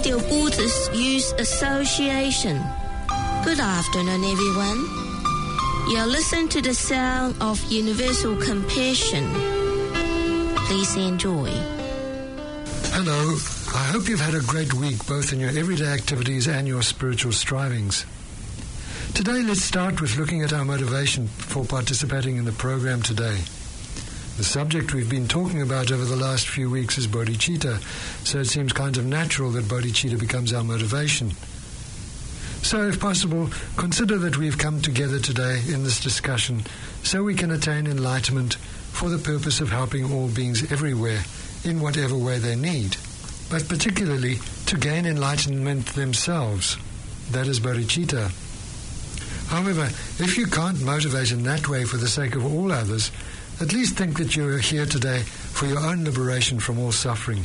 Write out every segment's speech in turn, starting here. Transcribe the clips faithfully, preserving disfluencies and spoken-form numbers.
Radio Buddhist Youth Association. Good afternoon, everyone. You're listening to the sound of universal compassion. Please enjoy. Hello. I hope you've had a great week, both in your everyday activities and your spiritual strivings. Today, let's start with looking at our motivation for participating in the program today. The subject we've been talking about over the last few weeks is bodhicitta, so it seems kind of natural that bodhicitta becomes our motivation. So, if possible, consider that we've come together today in this discussion so we can attain enlightenment for the purpose of helping all beings everywhere in whatever way they need, but particularly to gain enlightenment themselves. That is bodhicitta. However, if you can't motivate in that way for the sake of all others, at least think that you are here today for your own liberation from all suffering.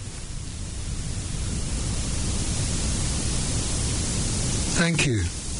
Thank you.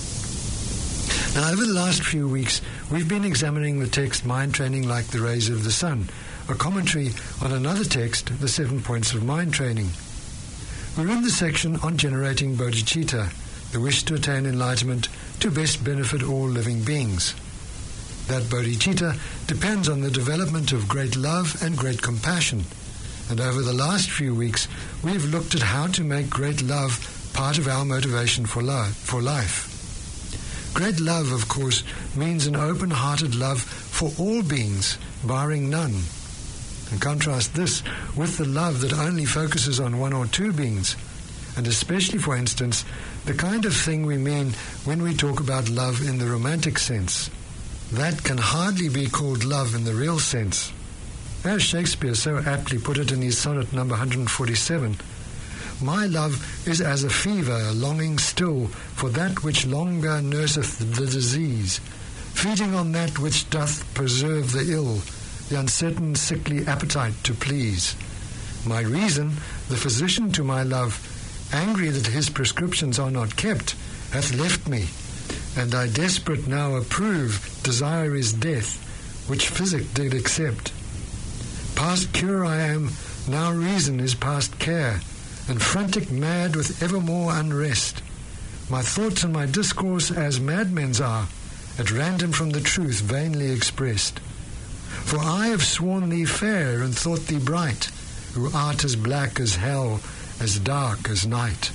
Now, over the last few weeks, we've been examining the text Mind Training Like the Rays of the Sun, a commentary on another text, The Seven Points of Mind Training. We're in the section on generating bodhicitta, the wish to attain enlightenment to best benefit all living beings. That bodhicitta depends on the development of great love and great compassion. And over the last few weeks, we've looked at how to make great love part of our motivation for, lo- for life. Great love, of course, means an open-hearted love for all beings, barring none. And contrast this with the love that only focuses on one or two beings, and especially, for instance, the kind of thing we mean when we talk about love in the romantic sense. That can hardly be called love in the real sense. As Shakespeare so aptly put it in his sonnet number one hundred forty-seven, "My love is as a fever, longing still for that which longer nurseth the disease, feeding on that which doth preserve the ill, the uncertain sickly appetite to please. My reason, the physician to my love, angry that his prescriptions are not kept, hath left me, and I desperate now approve, desire is death, which physic did accept. Past cure I am, now reason is past care, and frantic mad with evermore unrest. My thoughts and my discourse as madmen's are, at random from the truth vainly expressed. For I have sworn thee fair and thought thee bright, who art as black as hell, as dark as night."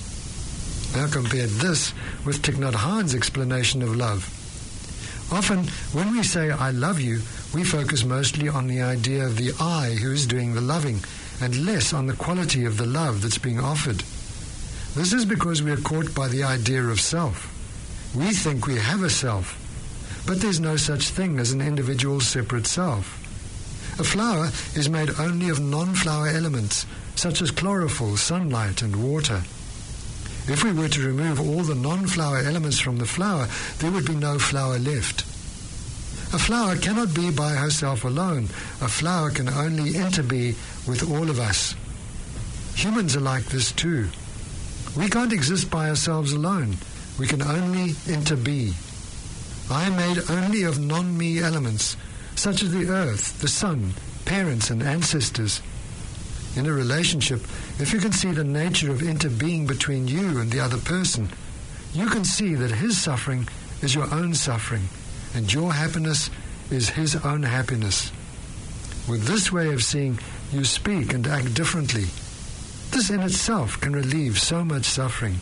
Now compare this with Thich Nhat Hanh's explanation of love. Often, when we say, "I love you," we focus mostly on the idea of the I who is doing the loving, and less on the quality of the love that's being offered. This is because we are caught by the idea of self. We think we have a self, but there's no such thing as an individual separate self. A flower is made only of non-flower elements, such as chlorophyll, sunlight, and water. If we were to remove all the non-flower elements from the flower, there would be no flower left. A flower cannot be by herself alone. A flower can only interbe with all of us. Humans are like this too. We can't exist by ourselves alone. We can only interbe. I am made only of non-me elements, such as the earth, the sun, parents, and ancestors. In a relationship, if you can see the nature of interbeing between you and the other person, you can see that his suffering is your own suffering, and your happiness is his own happiness. With this way of seeing, you speak and act differently. This in itself can relieve so much suffering.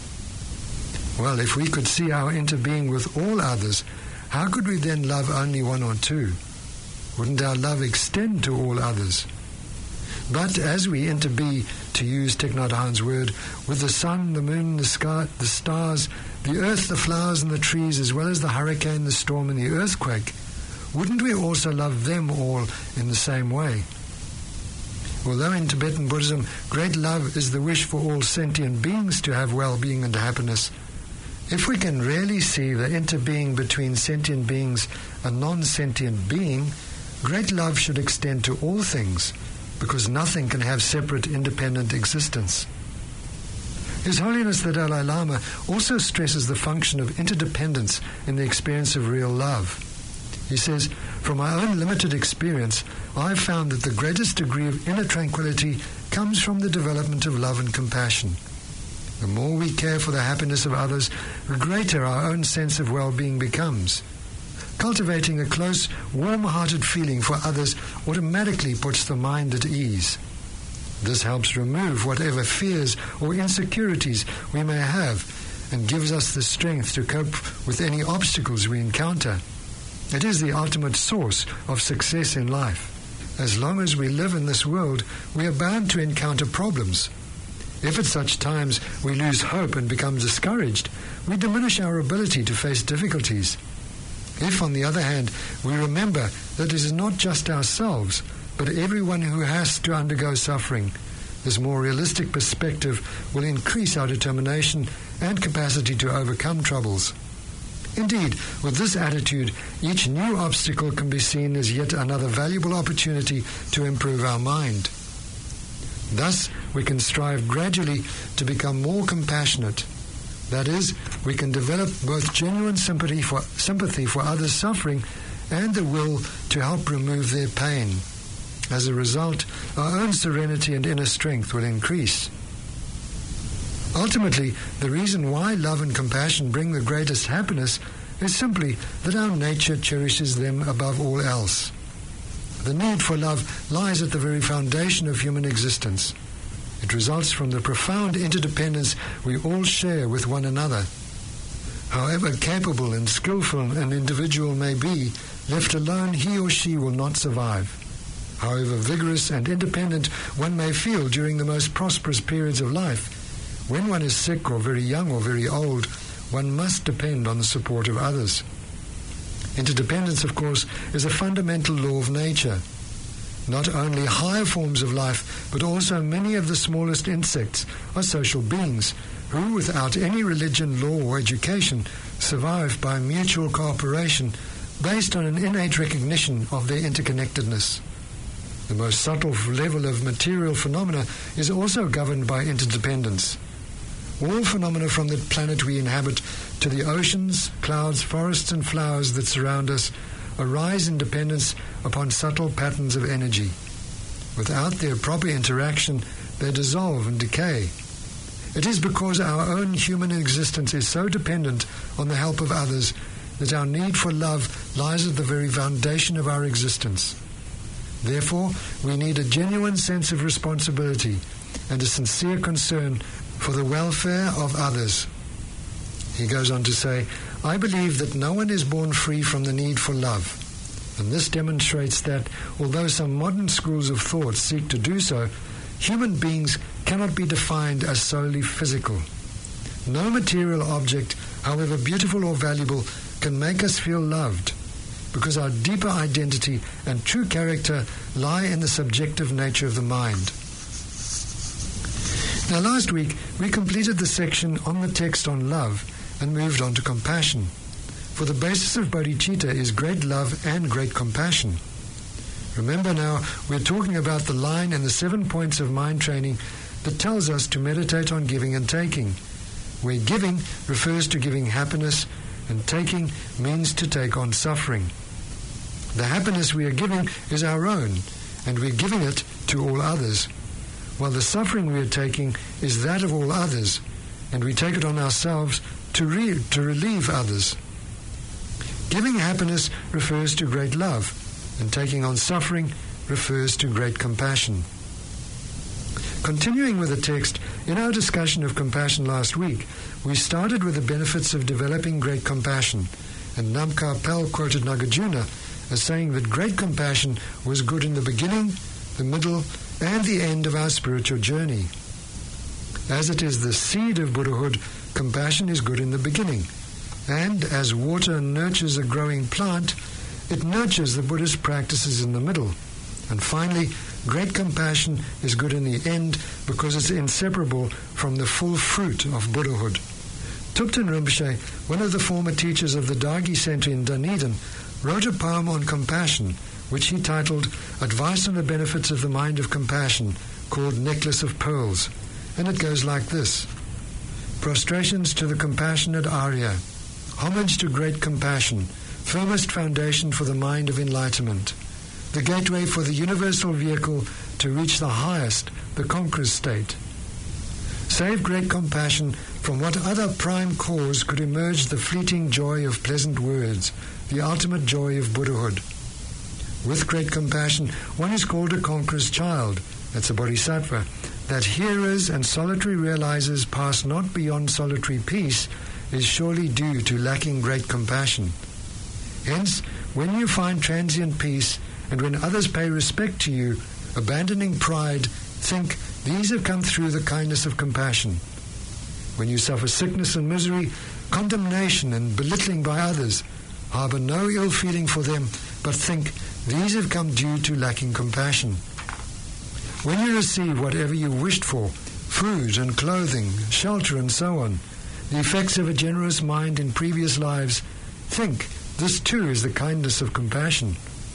Well, if we could see our interbeing with all others, how could we then love only one or two? Wouldn't our love extend to all others? But as we interbe, to use Thich Nhat Hanh's word, with the sun, the moon, the sky, the stars, the earth, the flowers and the trees, as well as the hurricane, the storm and the earthquake, wouldn't we also love them all in the same way? Although in Tibetan Buddhism, great love is the wish for all sentient beings to have well-being and happiness, if we can really see the interbeing between sentient beings and non-sentient being, great love should extend to all things, because nothing can have separate, independent existence. His Holiness the Dalai Lama also stresses the function of interdependence in the experience of real love. He says, "From my own limited experience, I've found that the greatest degree of inner tranquility comes from the development of love and compassion. The more we care for the happiness of others, the greater our own sense of well-being becomes. Cultivating a close, warm-hearted feeling for others automatically puts the mind at ease. This helps remove whatever fears or insecurities we may have and gives us the strength to cope with any obstacles we encounter. It is the ultimate source of success in life. As long as we live in this world, we are bound to encounter problems. If at such times we lose hope and become discouraged, we diminish our ability to face difficulties. If, on the other hand, we remember that it is not just ourselves, but everyone who has to undergo suffering, this more realistic perspective will increase our determination and capacity to overcome troubles. Indeed, with this attitude, each new obstacle can be seen as yet another valuable opportunity to improve our mind. Thus, we can strive gradually to become more compassionate. That is, we can develop both genuine sympathy for, sympathy for others' suffering and the will to help remove their pain. As a result, our own serenity and inner strength will increase. Ultimately, the reason why love and compassion bring the greatest happiness is simply that our nature cherishes them above all else. The need for love lies at the very foundation of human existence. It results from the profound interdependence we all share with one another. However capable and skillful an individual may be, left alone he or she will not survive. However vigorous and independent one may feel during the most prosperous periods of life, when one is sick or very young or very old, one must depend on the support of others. Interdependence, of course, is a fundamental law of nature. Not only higher forms of life, but also many of the smallest insects are social beings who, without any religion, law, or education, survive by mutual cooperation based on an innate recognition of their interconnectedness. The most subtle level of material phenomena is also governed by interdependence. All phenomena from the planet we inhabit to the oceans, clouds, forests, and flowers that surround us arise in dependence upon subtle patterns of energy. Without their proper interaction, they dissolve and decay. It is because our own human existence is so dependent on the help of others that our need for love lies at the very foundation of our existence. Therefore, we need a genuine sense of responsibility and a sincere concern for the welfare of others. He goes on to say, I believe that no one is born free from the need for love. And this demonstrates that, although some modern schools of thought seek to do so, human beings cannot be defined as solely physical. No material object, however beautiful or valuable, can make us feel loved, because our deeper identity and true character lie in the subjective nature of the mind. Now, last week, we completed the section on the text on love and moved on to compassion. For the basis of bodhicitta is great love and great compassion. Remember now, we're talking about the line in the seven points of mind training that tells us to meditate on giving and taking, where giving refers to giving happiness and taking means to take on suffering. The happiness we are giving is our own, and we're giving it to all others, while the suffering we are taking is that of all others, and we take it on ourselves to, re- to relieve others. Giving happiness refers to great love, and taking on suffering refers to great compassion. Continuing with the text, in our discussion of compassion last week, we started with the benefits of developing great compassion, and Namkha Pel quoted Nagarjuna as saying that great compassion was good in the beginning, the middle, and the end of our spiritual journey. As it is the seed of Buddhahood, compassion is good in the beginning, and as water nurtures a growing plant, it nurtures the Buddhist practices in the middle. And finally, great compassion is good in the end because it's inseparable from the full fruit of Buddhahood. Thupten Rinpoche, one of the former teachers of the Dagi Center in Dunedin, wrote a poem on compassion, which he titled Advice on the Benefits of the Mind of Compassion, called Necklace of Pearls. And it goes like this. Prostrations to the compassionate Arya. Homage to great compassion, firmest foundation for the mind of enlightenment. The gateway for the universal vehicle to reach the highest, the conqueror's state. Save great compassion from what other prime cause could emerge the fleeting joy of pleasant words, the ultimate joy of Buddhahood. With great compassion, one is called a conqueror's child, that's a bodhisattva, that hearers and solitary realizers pass not beyond solitary peace is surely due to lacking great compassion. Hence, when you find transient peace, and when others pay respect to you, abandoning pride, think, these have come through the kindness of compassion. When you suffer sickness and misery, condemnation and belittling by others, harbor no ill feeling for them, but think, these have come due to lacking compassion. When you receive whatever you wished for, food and clothing, shelter and so on, the effects of a generous mind in previous lives, think, this too is the kindness of compassion.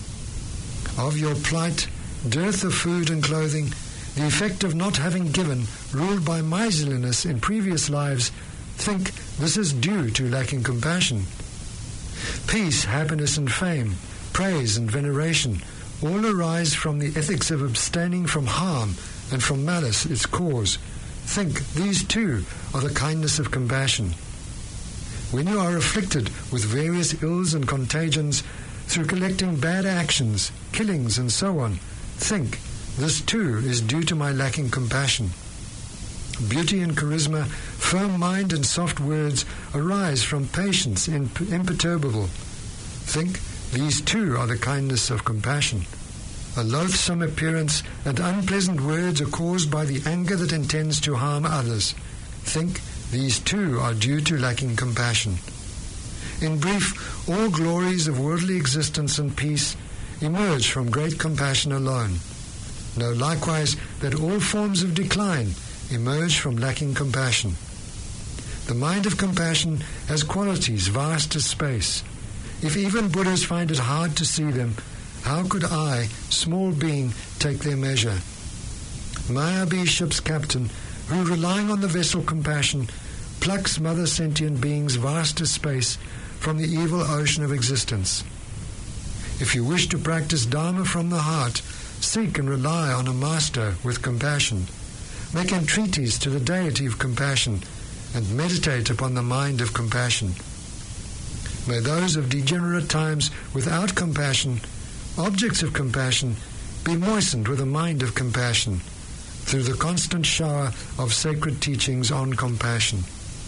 Of your plight, dearth of food and clothing, the effect of not having given, ruled by miserliness in previous lives, think this is due to lacking compassion. Peace, happiness and fame, praise and veneration, all arise from the ethics of abstaining from harm and from malice, its cause. Think these too are the kindness of compassion. When you are afflicted with various ills and contagions through collecting bad actions, killings and so on, think, this too is due to my lacking compassion. Beauty and charisma, firm mind and soft words arise from patience imp- imperturbable. Think, these too are the kindness of compassion. A loathsome appearance and unpleasant words are caused by the anger that intends to harm others. Think, these too are due to lacking compassion. In brief, all glories of worldly existence and peace emerge from great compassion alone. Know likewise that all forms of decline emerge from lacking compassion. The mind of compassion has qualities vast as space. If even Buddhas find it hard to see them, how could I, small being, take their measure? Maya be ship's captain, who, relying on the vessel compassion, plucks mother sentient beings vast as space from the evil ocean of existence. If you wish to practice Dharma from the heart, seek and rely on a master with compassion. Make entreaties to the deity of compassion and meditate upon the mind of compassion. May those of degenerate times without compassion, objects of compassion, be moistened with a mind of compassion through the constant shower of sacred teachings on compassion.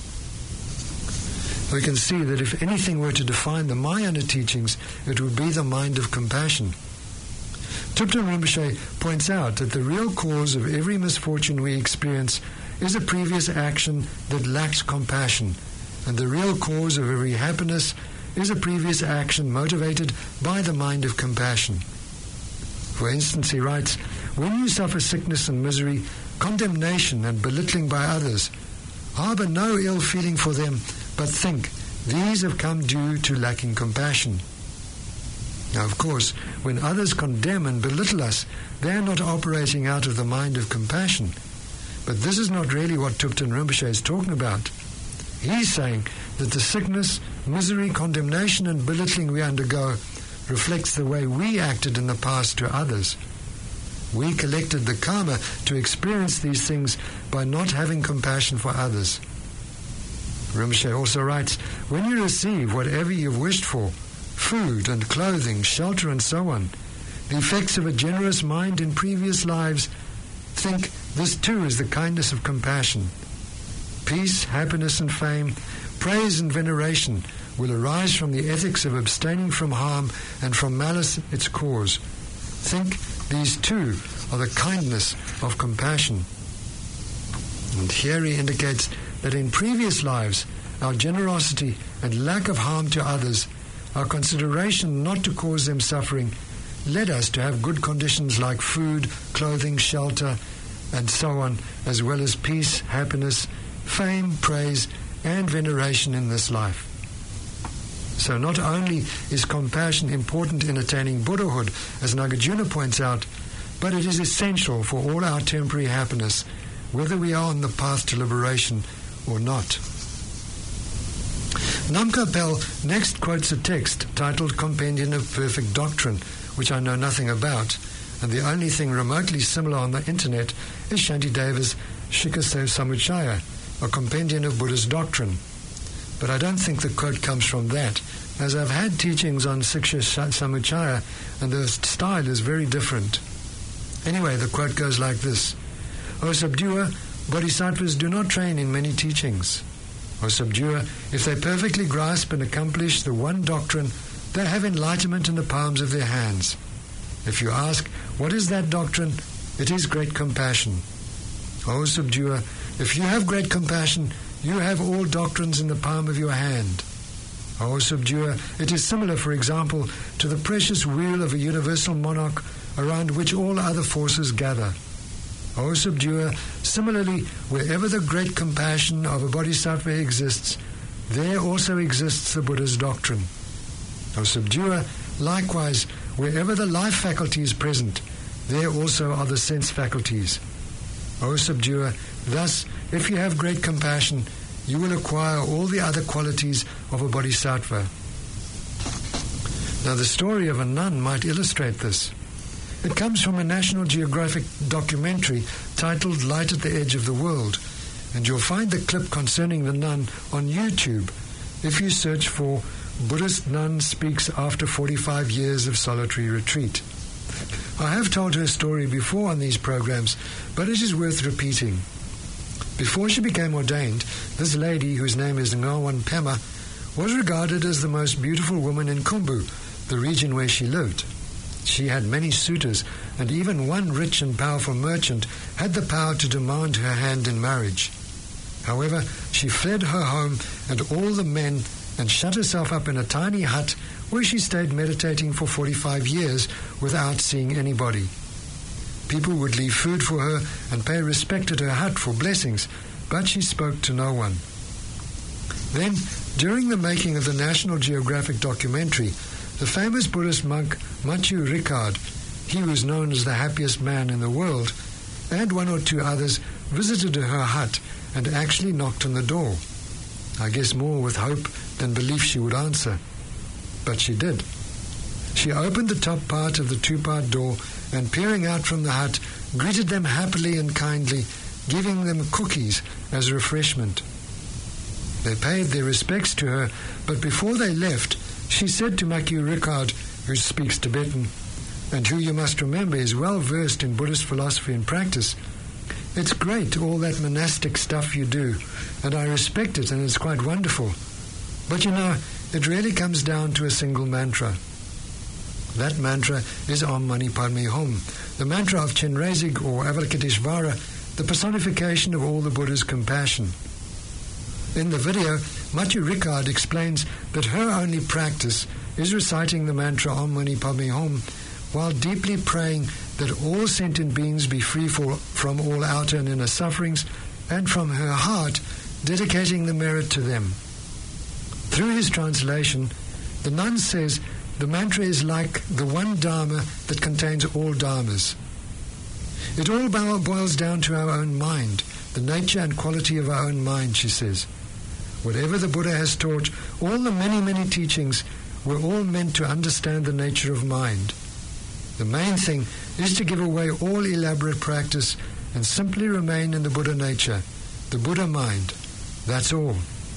We can see that if anything were to define the Mahayana teachings, it would be the mind of compassion. Thupten Rinpoche points out that the real cause of every misfortune we experience is a previous action that lacks compassion, and the real cause of every happiness is a previous action motivated by the mind of compassion. For instance, he writes, when you suffer sickness and misery, condemnation and belittling by others, harbor no ill feeling for them, but think, these have come due to lacking compassion. Now, of course, when others condemn and belittle us, they are not operating out of the mind of compassion. But this is not really what Thupten Rinpoche is talking about. He's saying that the sickness, misery, condemnation and belittling we undergo reflects the way we acted in the past to others. We collected the karma to experience these things by not having compassion for others. Rinpoche also writes, when you receive whatever you've wished for, food and clothing, shelter and so on, the effects of a generous mind in previous lives, think this too is the kindness of compassion. Peace, happiness and fame, praise and veneration will arise from the ethics of abstaining from harm and from malice its cause. Think these too are the kindness of compassion. And here he indicates that in previous lives, our generosity and lack of harm to others, our consideration not to cause them suffering, led us to have good conditions like food, clothing, shelter, and so on, as well as peace, happiness, fame, praise, and veneration in this life. So not only is compassion important in attaining Buddhahood, as Nagarjuna points out, but it is essential for all our temporary happiness, whether we are on the path to liberation or not. Namkha Pel next quotes a text titled Compendium of Perfect Doctrine, which I know nothing about, and the only thing remotely similar on the internet is Shantideva's Shikasa Samuchaya, a compendium of Buddhist doctrine. But I don't think the quote comes from that, as I've had teachings on Siksha Samuchaya, and the style is very different. Anyway, the quote goes like this: O subduer, bodhisattvas do not train in many teachings. O subduer, if they perfectly grasp and accomplish the one doctrine, they have enlightenment in the palms of their hands. If you ask, what is that doctrine? It is great compassion. O subduer, if you have great compassion, you have all doctrines in the palm of your hand. O subduer, it is similar, for example, to the precious wheel of a universal monarch around which all other forces gather. O subduer, similarly, wherever the great compassion of a bodhisattva exists, there also exists the Buddha's doctrine. O subduer, likewise, wherever the life faculty is present, there also are the sense faculties. O subduer, thus, if you have great compassion, you will acquire all the other qualities of a bodhisattva. Now, the story of a nun might illustrate this. It comes from a National Geographic documentary titled Light at the Edge of the World, and you'll find the clip concerning the nun on YouTube if you search for Buddhist Nun Speaks After forty-five Years of Solitary Retreat. I have told her story before on these programs, but it is worth repeating. Before she became ordained, this lady, whose name is Ngawan Pema, was regarded as the most beautiful woman in Khumbu, the region where she lived. She had many suitors, and even one rich and powerful merchant had the power to demand her hand in marriage. However, she fled her home and all the men and shut herself up in a tiny hut where she stayed meditating for forty-five years without seeing anybody. People would leave food for her and pay respect at her hut for blessings, but she spoke to no one. Then, during the making of the National Geographic documentary, the famous Buddhist monk Matthieu Ricard, he was known as the happiest man in the world, and one or two others visited her hut and actually knocked on the door. I guess more with hope than belief she would answer. But she did. She opened the top part of the two-part door and, peering out from the hut, greeted them happily and kindly, giving them cookies as refreshment. They paid their respects to her, but before they left, she said to Matthieu Ricard, who speaks Tibetan, and who, you must remember, is well versed in Buddhist philosophy and practice, "It's great, all that monastic stuff you do, and I respect it, and it's quite wonderful. But you know, it really comes down to a single mantra. That mantra is Om Mani Padme Hum, the mantra of Chenrezig or Avalokiteshvara, the personification of all the Buddha's compassion." In the video, Matthieu Ricard explains that her only practice is reciting the mantra Om Mani Padme Hum while deeply praying that all sentient beings be free for, from all outer and inner sufferings, and from her heart dedicating the merit to them. Through his translation, the nun says the mantra is like the one Dharma that contains all Dharmas. It all boils down to our own mind, the nature and quality of our own mind, she says. Whatever the Buddha has taught, all the many, many teachings were all meant to understand the nature of mind. The main thing is to give away all elaborate practice and simply remain in the Buddha nature, the Buddha mind. That's all.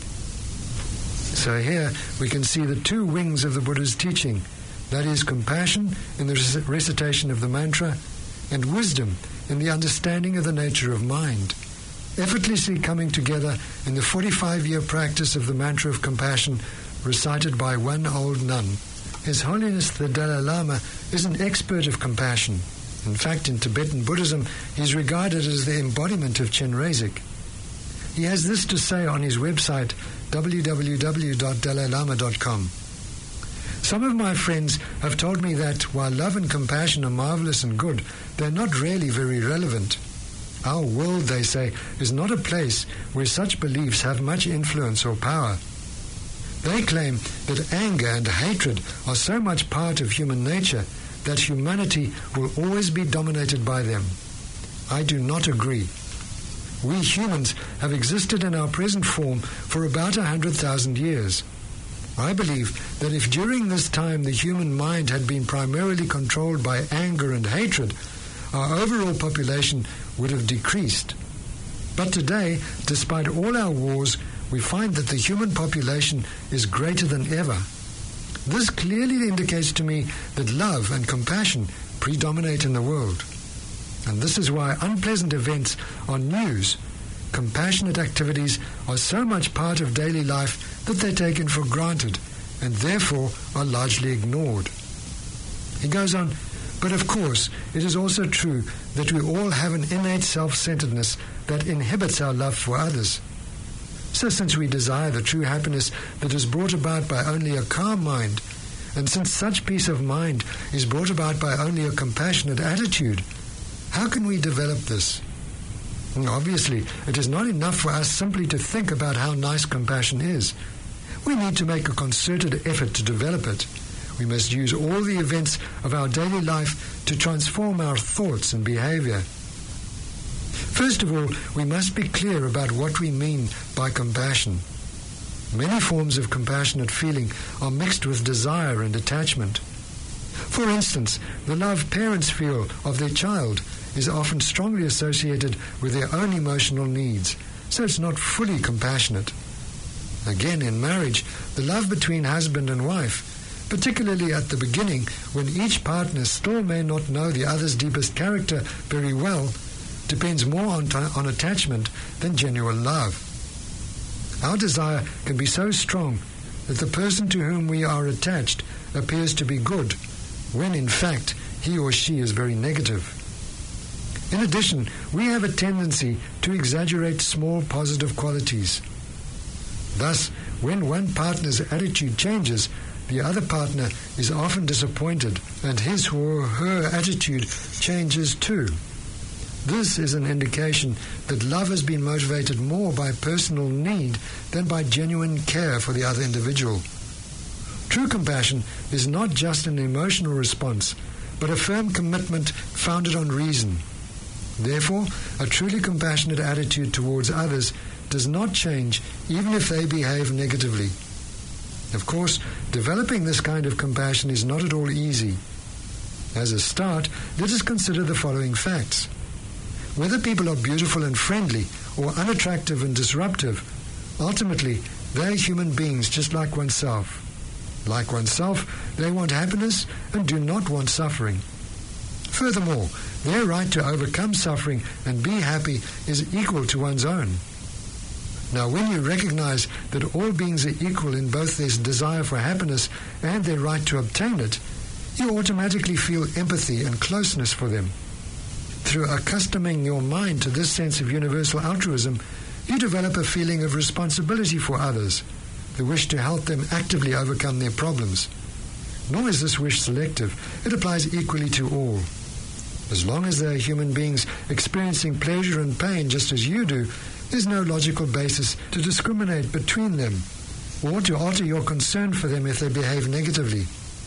So here we can see the two wings of the Buddha's teaching, that is, compassion in the recitation of the mantra and wisdom in the understanding of the nature of mind, effortlessly coming together in the forty-five-year practice of the mantra of compassion recited by one old nun. His Holiness the Dalai Lama is an expert of compassion. In fact, in Tibetan Buddhism, he is regarded as the embodiment of Chenrezig. He has this to say on his website, w w w dot dalai lama dot com. Some of my friends have told me that, while love and compassion are marvelous and good, they're not really very relevant. Our world, they say, is not a place where such beliefs have much influence or power. They claim that anger and hatred are so much part of human nature that humanity will always be dominated by them. I do not agree. We humans have existed in our present form for about a hundred thousand years. I believe that if during this time the human mind had been primarily controlled by anger and hatred, our overall population would have decreased. But today, despite all our wars, we find that the human population is greater than ever. This clearly indicates to me that love and compassion predominate in the world. And this is why unpleasant events are news. Compassionate activities are so much part of daily life that they're taken for granted and therefore are largely ignored. He goes on, but of course, it is also true that we all have an innate self-centeredness that inhibits our love for others. So since we desire the true happiness that is brought about by only a calm mind, and since such peace of mind is brought about by only a compassionate attitude, how can we develop this? Obviously, it is not enough for us simply to think about how nice compassion is. We need to make a concerted effort to develop it. We must use all the events of our daily life to transform our thoughts and behavior. First of all, we must be clear about what we mean by compassion. Many forms of compassionate feeling are mixed with desire and attachment. For instance, the love parents feel of their child is often strongly associated with their own emotional needs, so it's not fully compassionate. Again, in marriage, the love between husband and wife, particularly at the beginning when each partner still may not know the other's deepest character very well, depends more on, t- on attachment than genuine love. Our desire can be so strong that the person to whom we are attached appears to be good, when in fact he or she is very negative. In addition, we have a tendency to exaggerate small positive qualities. Thus, when one partner's attitude changes, the other partner is often disappointed and his or her attitude changes too. This is an indication that love has been motivated more by personal need than by genuine care for the other individual. True compassion is not just an emotional response, but a firm commitment founded on reason. Therefore, a truly compassionate attitude towards others does not change even if they behave negatively. Of course, developing this kind of compassion is not at all easy. As a start, let us consider the following facts. Whether people are beautiful and friendly or unattractive and disruptive, ultimately, they are human beings just like oneself. Like oneself, they want happiness and do not want suffering. Furthermore, their right to overcome suffering and be happy is equal to one's own. Now, when you recognize that all beings are equal in both their desire for happiness and their right to obtain it, you automatically feel empathy and closeness for them. Through accustoming your mind to this sense of universal altruism, you develop a feeling of responsibility for others, the wish to help them actively overcome their problems. Nor is this wish selective. It applies equally to all. As long as they are human beings experiencing pleasure and pain just as you do, there's no logical basis to discriminate between them or to alter your concern for them if they behave negatively.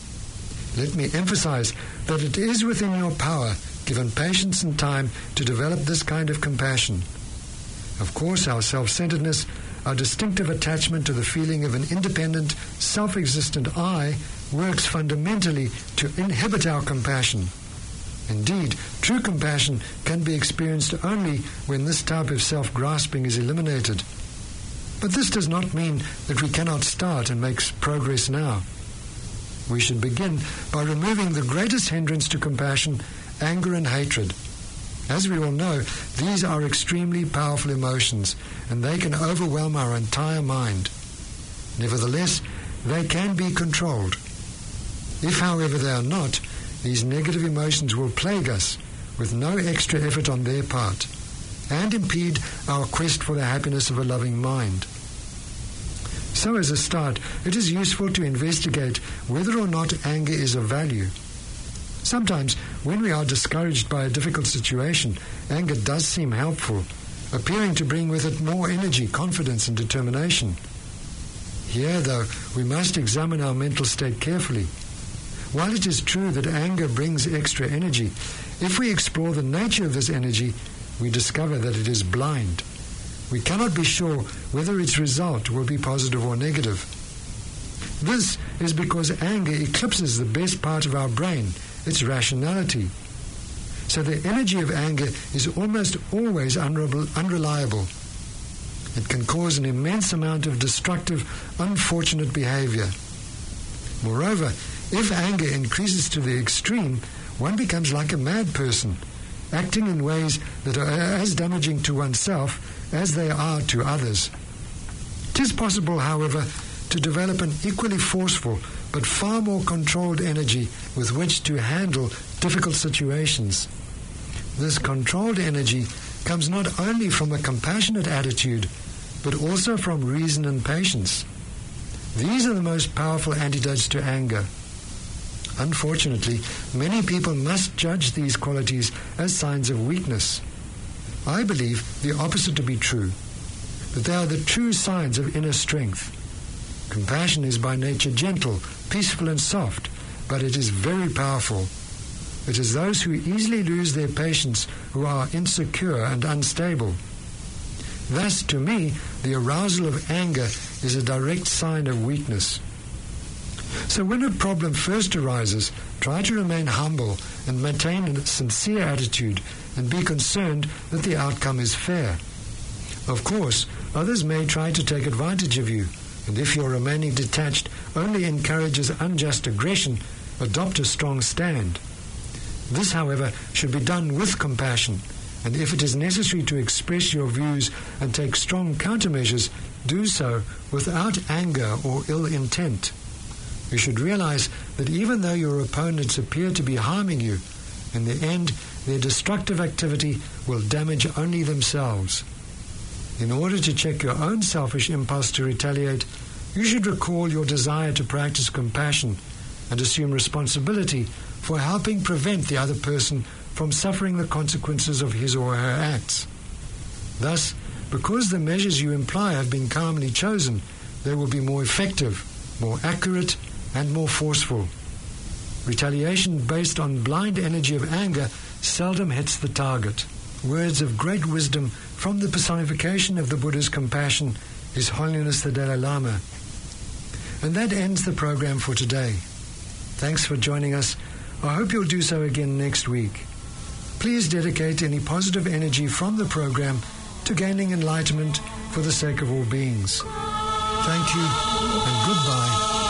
Let me emphasize that it is within your power, given patience and time, to develop this kind of compassion. Of course, our self-centeredness, our distinctive attachment to the feeling of an independent, self-existent I, works fundamentally to inhibit our compassion. Indeed, true compassion can be experienced only when this type of self-grasping is eliminated. But this does not mean that we cannot start and make progress now. We should begin by removing the greatest hindrance to compassion, anger and hatred. As we all know, these are extremely powerful emotions, and they can overwhelm our entire mind. Nevertheless, they can be controlled. If, however, they are not, these negative emotions will plague us with no extra effort on their part and impede our quest for the happiness of a loving mind. So as a start, it is useful to investigate whether or not anger is of value. Sometimes, when we are discouraged by a difficult situation, anger does seem helpful, appearing to bring with it more energy, confidence, and determination. Here, though, we must examine our mental state carefully. While it is true that anger brings extra energy, if we explore the nature of this energy, we discover that it is blind. We cannot be sure whether its result will be positive or negative. This is because anger eclipses the best part of our brain, its rationality. So the energy of anger is almost always unreliable. It can cause an immense amount of destructive, unfortunate behavior. Moreover, if anger increases to the extreme, one becomes like a mad person, acting in ways that are as damaging to oneself as they are to others. It is possible, however, to develop an equally forceful but far more controlled energy with which to handle difficult situations. This controlled energy comes not only from a compassionate attitude, but also from reason and patience. These are the most powerful antidotes to anger. Unfortunately, many people must judge these qualities as signs of weakness. I believe the opposite to be true, that they are the true signs of inner strength. Compassion is by nature gentle, peaceful and soft, but it is very powerful. It is those who easily lose their patience who are insecure and unstable. Thus, to me, the arousal of anger is a direct sign of weakness. So when a problem first arises, try to remain humble and maintain a sincere attitude and be concerned that the outcome is fair. Of course, others may try to take advantage of you, and if your remaining detached only encourages unjust aggression, adopt a strong stand. This, however, should be done with compassion, and if it is necessary to express your views and take strong countermeasures, do so without anger or ill intent. You should realize that even though your opponents appear to be harming you, in the end, their destructive activity will damage only themselves. In order to check your own selfish impulse to retaliate, you should recall your desire to practice compassion and assume responsibility for helping prevent the other person from suffering the consequences of his or her acts. Thus, because the measures you imply have been calmly chosen, they will be more effective, more accurate, and more forceful. Retaliation based on blind energy of anger seldom hits the target. Words of great wisdom from the personification of the Buddha's compassion, His Holiness the Dalai Lama. And that ends the program for today. Thanks for joining us. I hope you'll do so again next week. Please dedicate any positive energy from the program to gaining enlightenment for the sake of all beings. Thank you and goodbye.